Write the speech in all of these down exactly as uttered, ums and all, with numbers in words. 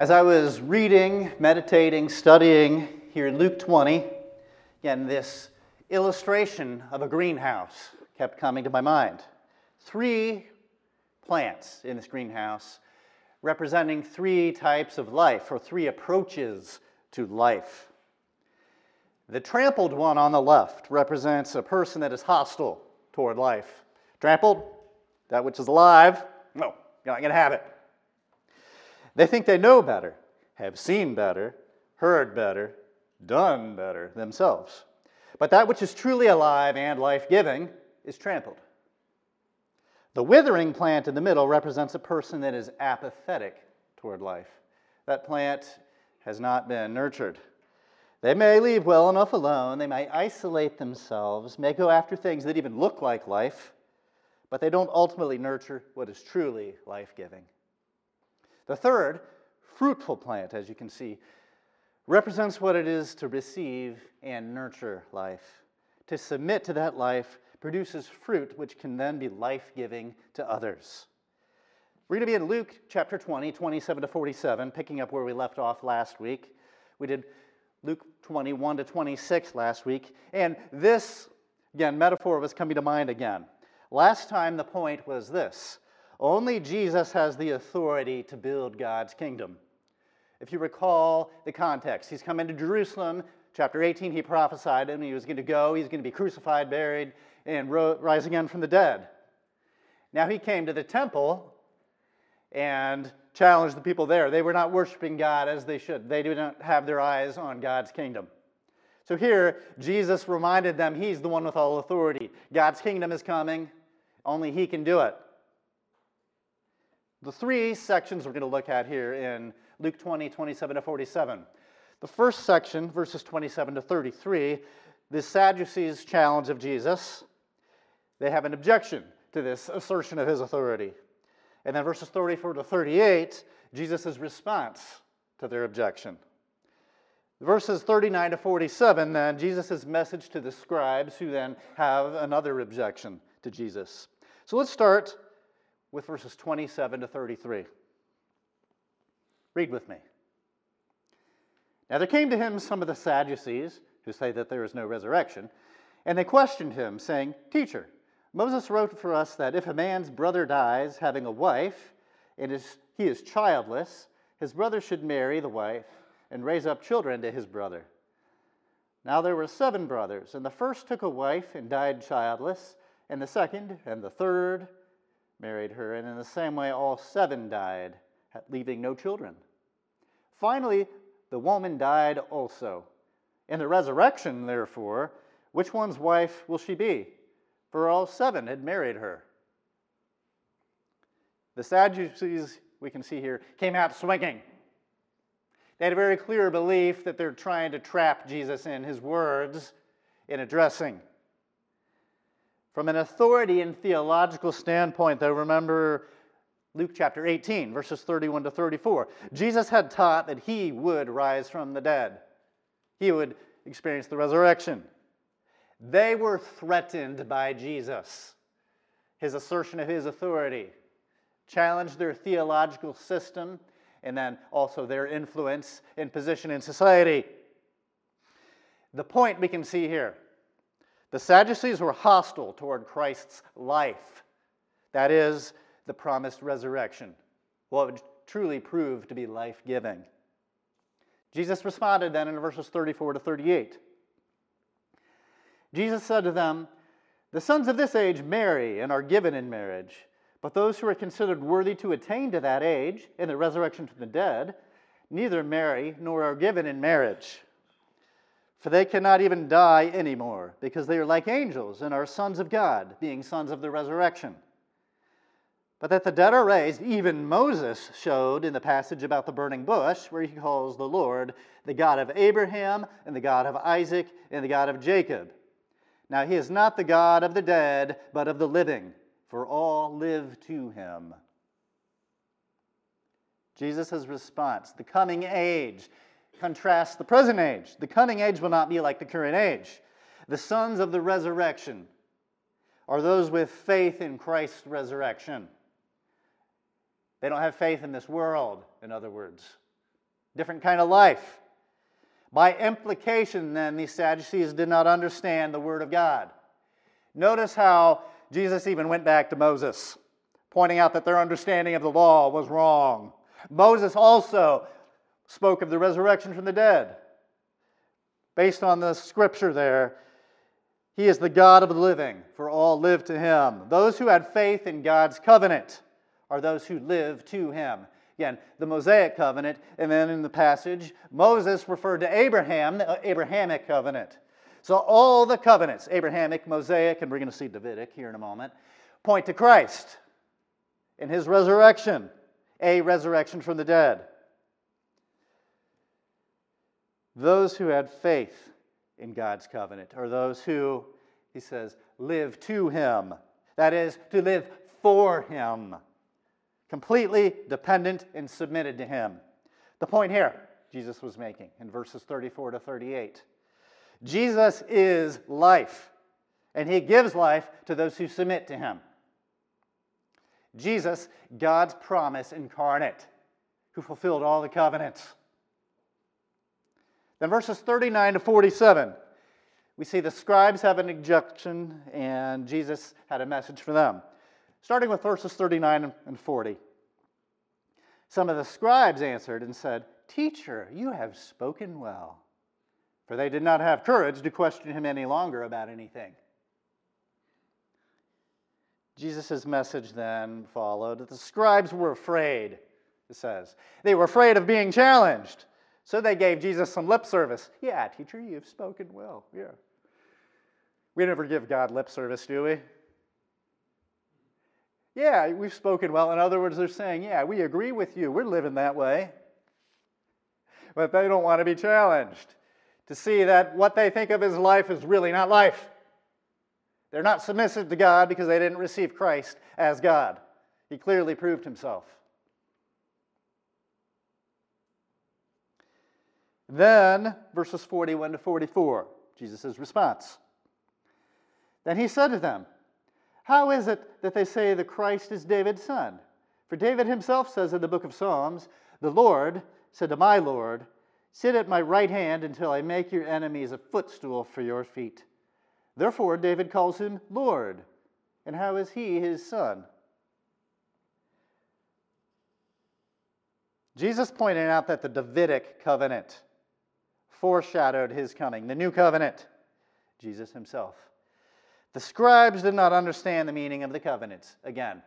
As I was reading, meditating, studying here in Luke twenty, again, this illustration of a greenhouse kept coming to my mind. Three plants in this greenhouse representing three types of life, or three approaches to life. The trampled one on the left represents a person that is hostile toward life. Trampled, that which is alive, no, you're not going to have it. They think they know better, have seen better, heard better, done better themselves. But that which is truly alive and life-giving is trampled. The withering plant in the middle represents a person that is apathetic toward life. That plant has not been nurtured. They may leave well enough alone, they may isolate themselves, may go after things that even look like life, but they don't ultimately nurture what is truly life-giving. The third, fruitful plant, as you can see, represents what it is to receive and nurture life. To submit to that life produces fruit which can then be life-giving to others. We're going to be in Luke chapter twenty, twenty-seven to forty-seven, picking up where we left off last week. We did Luke twenty-one to twenty-six last week, and this, again, metaphor was coming to mind again. Last time the point was this: only Jesus has the authority to build God's kingdom. If you recall the context, he's come into Jerusalem. Chapter eighteen, he prophesied, and he was going to go, he's going to be crucified, buried, and ro- rise again from the dead. Now he came to the temple and challenged the people there. They were not worshiping God as they should. They did not have their eyes on God's kingdom. So here, Jesus reminded them he's the one with all authority. God's kingdom is coming. Only he can do it. The three sections we're going to look at here in Luke twenty, twenty-seven to forty-seven. The first section, verses twenty-seven to thirty-three, the Sadducees' challenge of Jesus. They have an objection to this assertion of his authority. And then verses thirty-four to thirty-eight, Jesus' response to their objection. Verses thirty-nine to forty-seven, then, Jesus' message to the scribes, who then have another objection to Jesus. So let's start with verses twenty-seven to thirty-three. Read with me. Now there came to him some of the Sadducees, who say that there is no resurrection, and they questioned him, saying, "Teacher, Moses wrote for us that if a man's brother dies having a wife, and is, he is childless, his brother should marry the wife and raise up children to his brother. Now there were seven brothers, and the first took a wife and died childless, and the second and the third married her, and in the same way all seven died, leaving no children. Finally, the woman died also. In the resurrection, therefore, which one's wife will she be? For all seven had married her." The Sadducees, we can see here, came out swinging. They had a very clear belief that they're trying to trap Jesus in his words in addressing. From an authority and theological standpoint, though, remember Luke chapter eighteen, verses thirty-one to thirty-four. Jesus had taught that he would rise from the dead. He would experience the resurrection. They were threatened by Jesus. His assertion of his authority challenged their theological system and then also their influence and position in society. The point we can see here: the Sadducees were hostile toward Christ's life. That is, the promised resurrection, what would truly prove to be life-giving. Jesus responded then in verses thirty-four to thirty-eight. Jesus said to them, "The sons of this age marry and are given in marriage, but those who are considered worthy to attain to that age in the resurrection from the dead neither marry nor are given in marriage. For they cannot even die anymore, because they are like angels and are sons of God, being sons of the resurrection. But that the dead are raised, even Moses showed in the passage about the burning bush, where he calls the Lord the God of Abraham and the God of Isaac and the God of Jacob. Now he is not the God of the dead, but of the living, for all live to him." Jesus' response: the coming age contrasts the present age. The coming age will not be like the current age. The sons of the resurrection are those with faith in Christ's resurrection. They don't have faith in this world, in other words. different kind of life. By implication, then, these Sadducees did not understand the Word of God. Notice how Jesus even went back to Moses, pointing out that their understanding of the law was wrong. Moses also spoke of the resurrection from the dead. Based on the scripture there, He is the God of the living, for all live to Him. Those who had faith in God's covenant are those who live to Him. Again, the Mosaic covenant, and then in the passage, Moses referred to Abraham, the Abrahamic covenant. So all the covenants, Abrahamic, Mosaic, and we're going to see Davidic here in a moment, point to Christ and His resurrection, a resurrection from the dead. Those who had faith in God's covenant are those who, he says, live to Him. That is, to live for Him. Completely dependent and submitted to Him. The point here Jesus was making in verses thirty-four to thirty-eight. Jesus is life, and He gives life to those who submit to Him. Jesus, God's promise incarnate, who fulfilled all the covenants. Then verses thirty-nine to forty-seven, we see the scribes have an objection, and Jesus had a message for them. Starting with verses thirty-nine and forty. Some of the scribes answered and said, "Teacher, you have spoken well." For they did not have courage to question Him any longer about anything. Jesus' message then followed that the scribes were afraid, it says. They were afraid of being challenged. So they gave Jesus some lip service. "Yeah, teacher, you've spoken well." Yeah. We never give God lip service, do we? Yeah, we've spoken well. In other words, they're saying, yeah, we agree with you. We're living that way. But they don't want to be challenged to see that what they think of as life is really not life. They're not submissive to God because they didn't receive Christ as God. He clearly proved Himself. Then, verses forty-one to forty-four, Jesus' response. Then He said to them, "How is it that they say the Christ is David's son? For David himself says in the book of Psalms, 'The Lord said to my Lord, sit at my right hand until I make your enemies a footstool for your feet.' Therefore David calls Him Lord. And how is He His son?" Jesus pointed out that the Davidic covenant foreshadowed His coming, the new covenant, Jesus Himself. The scribes did not understand the meaning of the covenants. Again,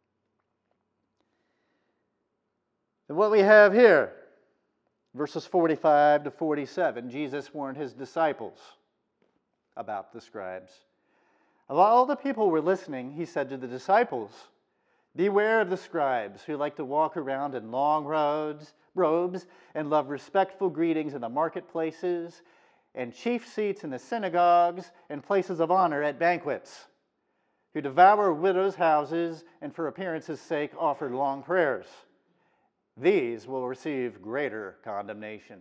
and what we have here, verses forty-five to forty-seven, Jesus warned His disciples about the scribes. While all the people were listening, He said to the disciples, "Beware of the scribes who like to walk around in long robes, robes and love respectful greetings in the marketplaces and chief seats in the synagogues and places of honor at banquets, who devour widows' houses and for appearance's sake offer long prayers. These will receive greater condemnation."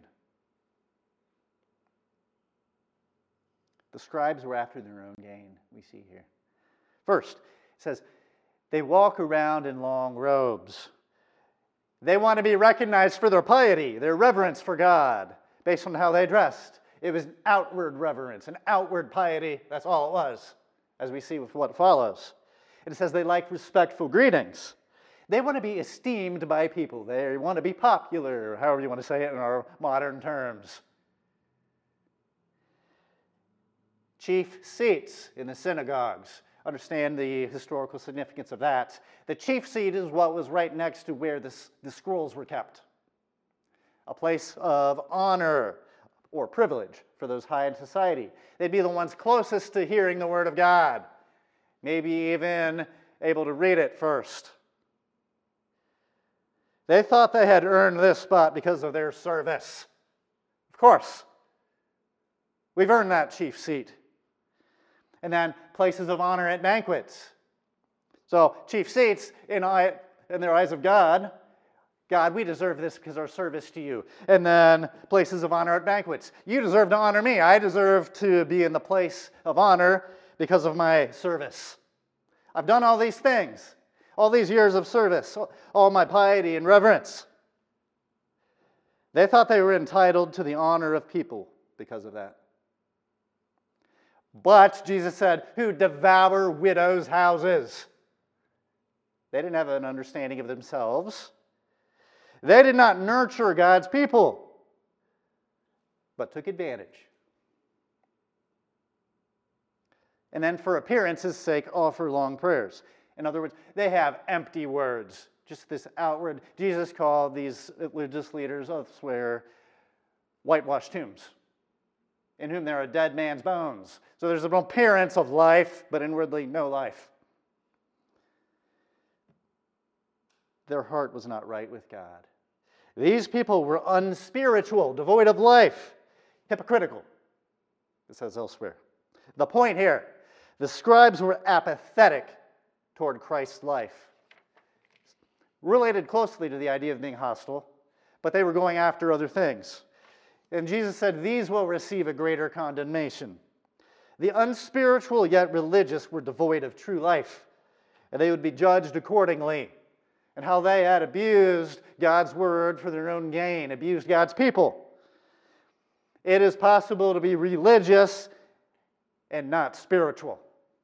The scribes were after their own gain, we see here. First, it says, they walk around in long robes. They want to be recognized for their piety, their reverence for God, based on how they dressed. It was an outward reverence, an outward piety. That's all it was, as we see with what follows. And it says they like respectful greetings. They want to be esteemed by people. They want to be popular, however you want to say it in our modern terms. Chief seats in the synagogues. Understand the historical significance of that. The chief seat is what was right next to where the, the scrolls were kept. A place of honor or privilege for those high in society. They'd be the ones closest to hearing the Word of God. Maybe even able to read it first. They thought they had earned this spot because of their service. Of course, we've earned that chief seat. And then places of honor at banquets. So chief seats in, eye, in their eyes of God. God, we deserve this because of our service to you. And then places of honor at banquets. You deserve to honor me. I deserve to be in the place of honor because of my service. I've done all these things. All these years of service. All my piety and reverence. They thought they were entitled to the honor of people because of that. But Jesus said, who devour widows' houses. They didn't have an understanding of themselves. They did not nurture God's people, but took advantage. And then for appearance's sake, offer long prayers. In other words, they have empty words. Just this outward. Jesus called these religious leaders elsewhere whitewashed tombs, in whom there are dead man's bones. So there's an appearance of life, but inwardly no life. Their heart was not right with God. These people were unspiritual, devoid of life, hypocritical, it says elsewhere. The point here, the scribes were apathetic toward Christ's life. Related closely to the idea of being hostile, but they were going after other things. And Jesus said, these will receive a greater condemnation. The unspiritual yet religious were devoid of true life, and they would be judged accordingly. And how they had abused God's word for their own gain, abused God's people. It is possible to be religious and not spiritual.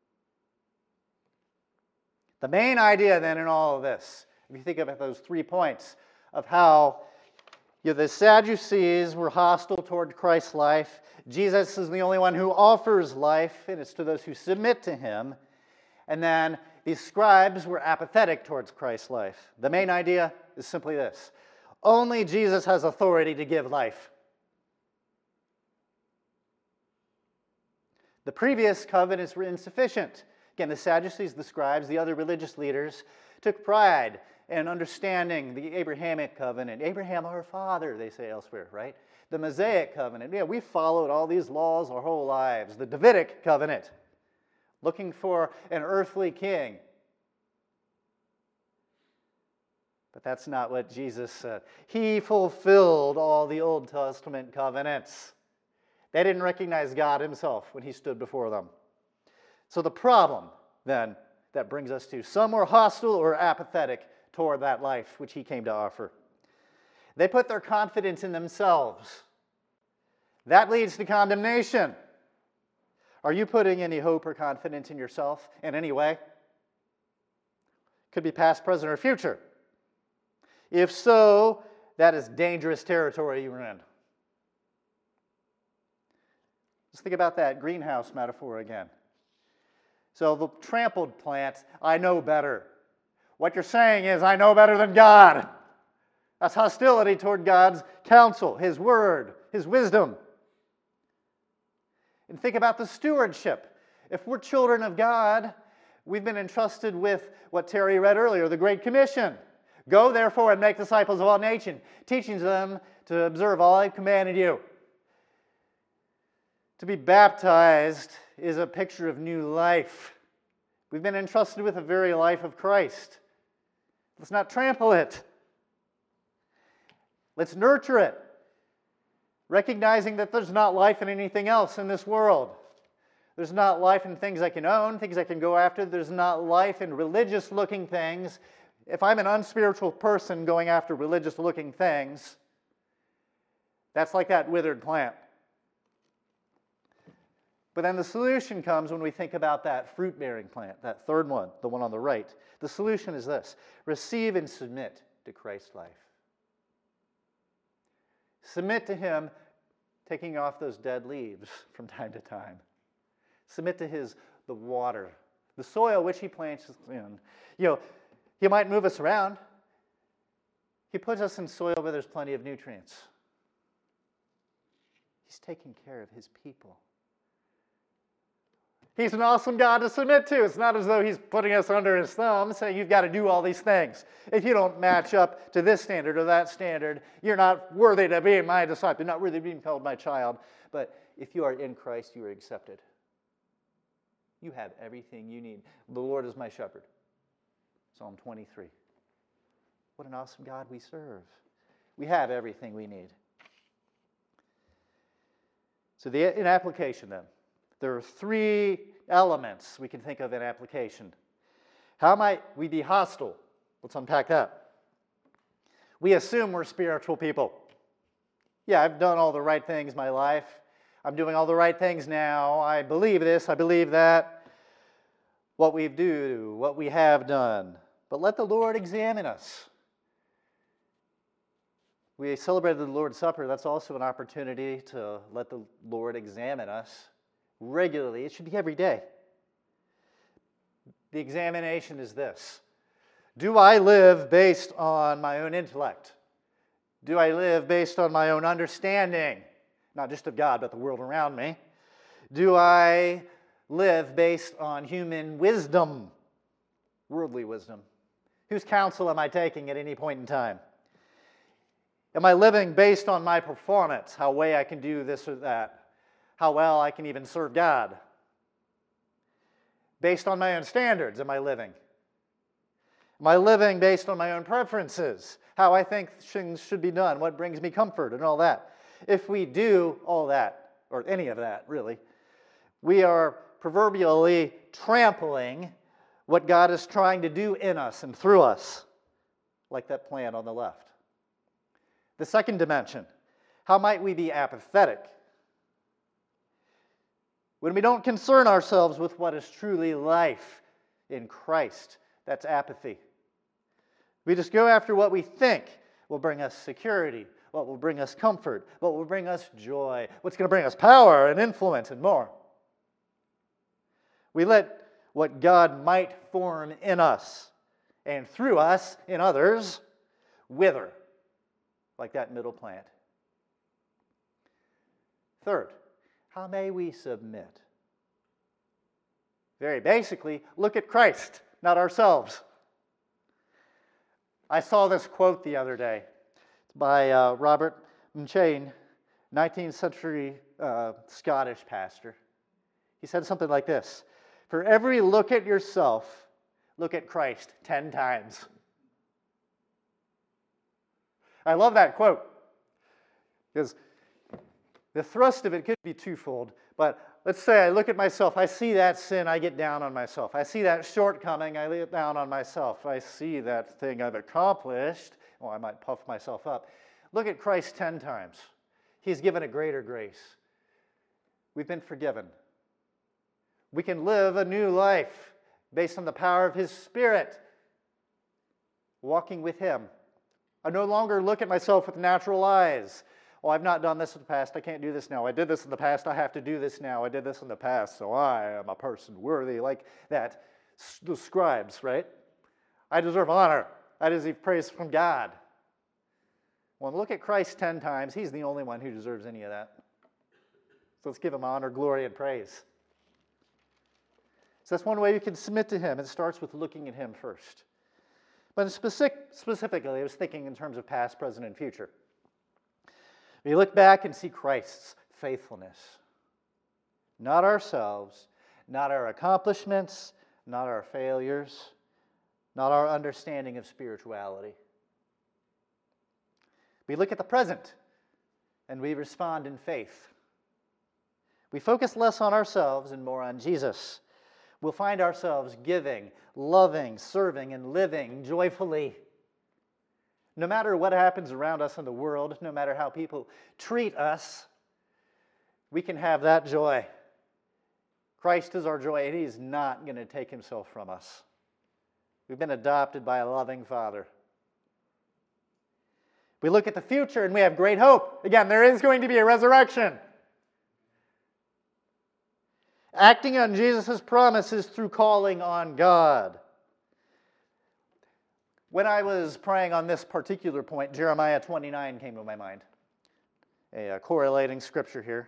The main idea then in all of this, if you think about those three points of how you know, the Sadducees were hostile toward Christ's life, Jesus is the only one who offers life, and it's to those who submit to him. And then these scribes were apathetic towards Christ's life. The main idea is simply this: only Jesus has authority to give life. The previous covenants were insufficient. Again, the Sadducees, the scribes, the other religious leaders took pride in understanding the Abrahamic covenant. Abraham, our father, they say elsewhere, right? The Mosaic covenant. Yeah, we followed all these laws our whole lives. The Davidic covenant, looking for an earthly king. But that's not what Jesus said. He fulfilled all the Old Testament covenants. They didn't recognize God himself when he stood before them. So the problem, then, that brings us to some were hostile or apathetic toward that life which he came to offer. They put their confidence in themselves. That leads to condemnation. Are you putting any hope or confidence in yourself in any way? Could be past, present, or future. If so, that is dangerous territory you're in. Let's think about that greenhouse metaphor again. So the trampled plant, I know better. What you're saying is, I know better than God. That's hostility toward God's counsel, his word, his wisdom. And think about the stewardship. If we're children of God, we've been entrusted with what Terry read earlier, the Great Commission. Go, therefore, and make disciples of all nations, teaching them to observe all I've commanded you. To be baptized is a picture of new life. We've been entrusted with the very life of Christ. Let's not trample it. Let's nurture it, recognizing that there's not life in anything else in this world. There's not life in things I can own, things I can go after. There's not life in religious-looking things. If I'm an unspiritual person going after religious-looking things, that's like that withered plant. But then the solution comes when we think about that fruit-bearing plant, that third one, the one on the right. The solution is this: receive and submit to Christ's life. Submit to him, taking off those dead leaves from time to time. Submit to his, the water, the soil which he plants us in. You know, he might move us around. He puts us in soil where there's plenty of nutrients. He's taking care of his people. He's an awesome God to submit to. It's not as though he's putting us under his thumb, saying you've got to do all these things. If you don't match up to this standard or that standard, you're not worthy to be my disciple. You're not worthy of being called my child. But if you are in Christ, you are accepted. You have everything you need. The Lord is my shepherd. Psalm twenty-three. What an awesome God we serve. We have everything we need. So the, in application then, there are three elements we can think of in application. How might we be hostile? Let's unpack that. We assume we're spiritual people. yeah, I've done all the right things in my life. I'm doing all the right things now. I believe this, I believe that. What we do, what we have done. But let the Lord examine us. We celebrated the Lord's Supper. That's also an opportunity to let the Lord examine us regularly. It should be every day. The examination is this. Do I live based on my own intellect? Do I live based on my own understanding? Not just of God, but the world around me. Do I live based on human wisdom? Worldly wisdom. Whose counsel am I taking at any point in time? Am I living based on my performance? How well I can do this or that? How well I can even serve God? Based on my own standards, am I living? Am I living based on my own preferences? How I think things should be done? What brings me comfort and all that? If we do all that, or any of that really, we are proverbially trampling what God is trying to do in us and through us, like that plan on the left. The second dimension, how might we be apathetic? When we don't concern ourselves with what is truly life in Christ, that's apathy. We just go after what we think will bring us security, what will bring us comfort, what will bring us joy, what's going to bring us power and influence and more. We let what God might form in us and through us in others wither, like that middle plant. Third, how may we submit? Very basically, look at Christ, not ourselves. I saw this quote the other day by uh, Robert M'Cheyne, nineteenth century uh, Scottish pastor. He said something like this: for every look at yourself, look at Christ ten times. I love that quote because the thrust of it could be twofold. But let's say I look at myself, I see that sin, I get down on myself. I see that shortcoming, I get down on myself. I see that thing I've accomplished, well, I might puff myself up. Look at Christ ten times. He's given a greater grace. We've been forgiven. We can live a new life based on the power of His Spirit, walking with Him. I no longer look at myself with natural eyes. Oh, I've not done this in the past, I can't do this now. I did this in the past, I have to do this now. I did this in the past, so I am a person worthy. Like that, the scribes, right? I deserve honor. I deserve praise from God. Well, look at Christ ten times. He's the only one who deserves any of that. So let's give Him honor, glory, and praise. So that's one way you can submit to Him. It starts with looking at Him first. But specific, specifically, I was thinking in terms of past, present, and future. We look back and see Christ's faithfulness. Not ourselves, not our accomplishments, not our failures, not our understanding of spirituality. We look at the present and we respond in faith. We focus less on ourselves and more on Jesus. We'll find ourselves giving, loving, serving, and living joyfully. No matter what happens around us in the world, no matter how people treat us, we can have that joy. Christ is our joy, and He's not going to take Himself from us. We've been adopted by a loving Father. We look at the future and we have great hope. Again, there is going to be a resurrection. Acting on Jesus' promises through calling on God. When I was praying on this particular point, Jeremiah twenty-nine came to my mind. A, a correlating scripture here.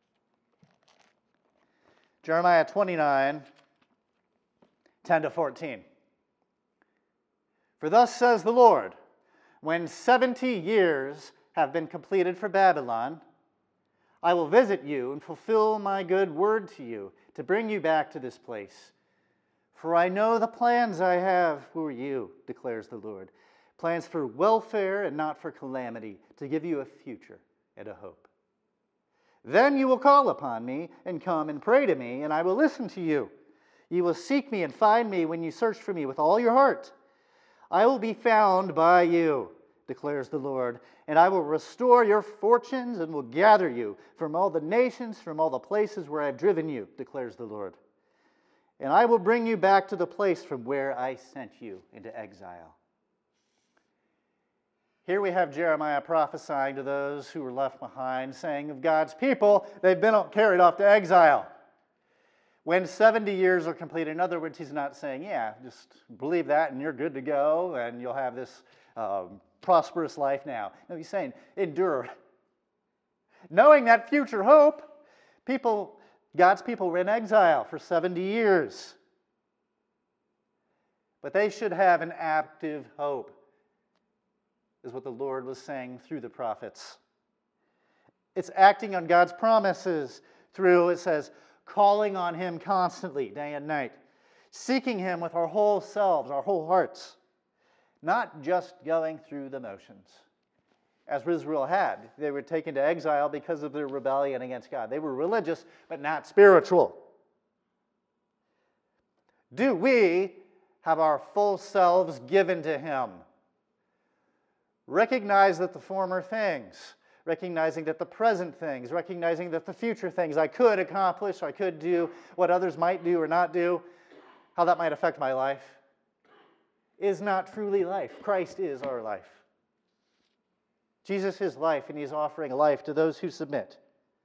Jeremiah twenty-nine, ten to fourteen. For thus says the Lord, when seventy years have been completed for Babylon, I will visit you and fulfill my good word to you, to bring you back to this place. For I know the plans I have for you, declares the Lord. Plans for welfare and not for calamity, to give you a future and a hope. Then you will call upon me and come and pray to me, and I will listen to you. You will seek me and find me when you search for me with all your heart. I will be found by you, declares the Lord, and I will restore your fortunes and will gather you from all the nations, from all the places where I have driven you, declares the Lord. And I will bring you back to the place from where I sent you into exile. Here we have Jeremiah prophesying to those who were left behind, saying of God's people, they've been carried off to exile. When seventy years are complete, in other words, he's not saying, yeah, just believe that and you're good to go and you'll have this um, prosperous life now. No, he's saying, endure. Knowing that future hope, people, God's people were in exile for seventy years. But they should have an active hope, is what the Lord was saying through the prophets. It's acting on God's promises through, it says, calling on Him constantly, day and night, seeking Him with our whole selves, our whole hearts, not just going through the motions. As Israel had, they were taken to exile because of their rebellion against God. They were religious, but not spiritual. Do we have our full selves given to Him? Recognize that the former things, recognizing that the present things, recognizing that the future things I could accomplish, I could do, what others might do or not do, how that might affect my life, is not truly life. Christ is our life. Jesus is life, and He's offering life to those who submit.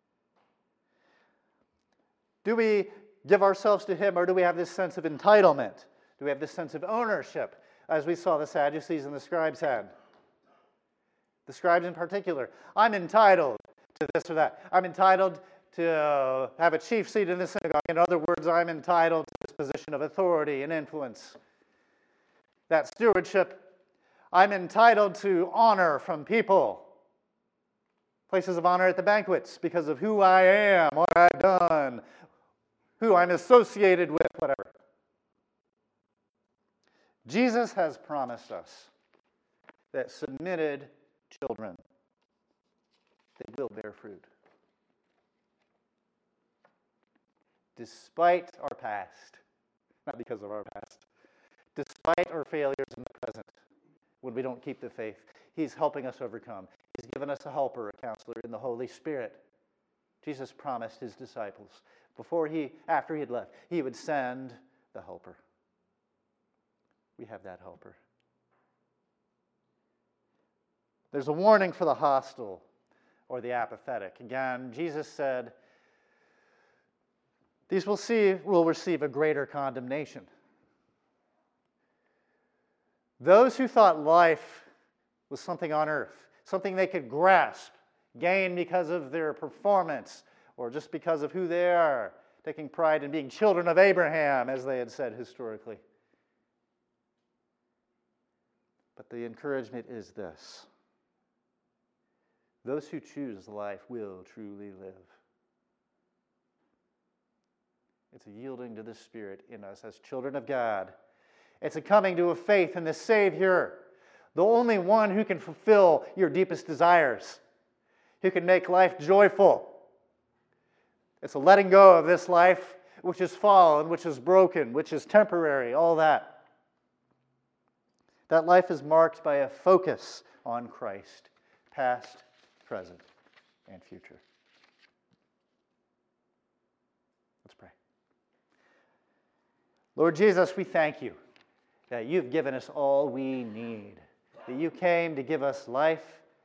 Do we give ourselves to Him, or do we have this sense of entitlement? Do we have this sense of ownership, as we saw the Sadducees and the scribes had? The scribes in particular. I'm entitled to this or that. I'm entitled to uh, have a chief seat in the synagogue. In other words, I'm entitled to this position of authority and influence. That stewardship. I'm entitled to honor from people. Places of honor at the banquets because of who I am, what I've done, who I'm associated with, whatever. Jesus has promised us that submitted children, they will bear fruit. Despite our past, not because of our past, despite our failures in the present, when we don't keep the faith, He's helping us overcome. He's given us a helper, a counselor in the Holy Spirit. Jesus promised His disciples, before He, after He had left, He would send the helper. We have that helper. There's a warning for the hostile or the apathetic. Again, Jesus said, these will, see, will receive a greater condemnation. Those who thought life was something on earth, something they could grasp, gain because of their performance, or just because of who they are, taking pride in being children of Abraham, as they had said historically. But the encouragement is this. Those who choose life will truly live. It's a yielding to the Spirit in us as children of God. It's a coming to a faith in the Savior, the only one who can fulfill your deepest desires, who can make life joyful. It's a letting go of this life which is fallen, which is broken, which is temporary, all that. That life is marked by a focus on Christ, past, present, and future. Let's pray. Lord Jesus, we thank You that You've given us all we need, that You came to give us life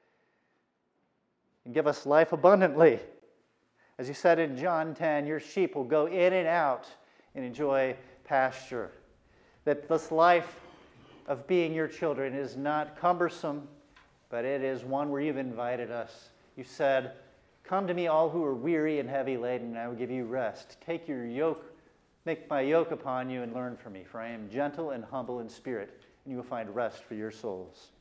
and give us life abundantly. As You said in John ten, Your sheep will go in and out and enjoy pasture. That this life of being Your children is not cumbersome, but it is one where You've invited us. You said, come to Me all who are weary and heavy laden, and I will give you rest. Take your yoke, make my yoke upon you and learn from Me, for I am gentle and humble in spirit, and you will find rest for your souls.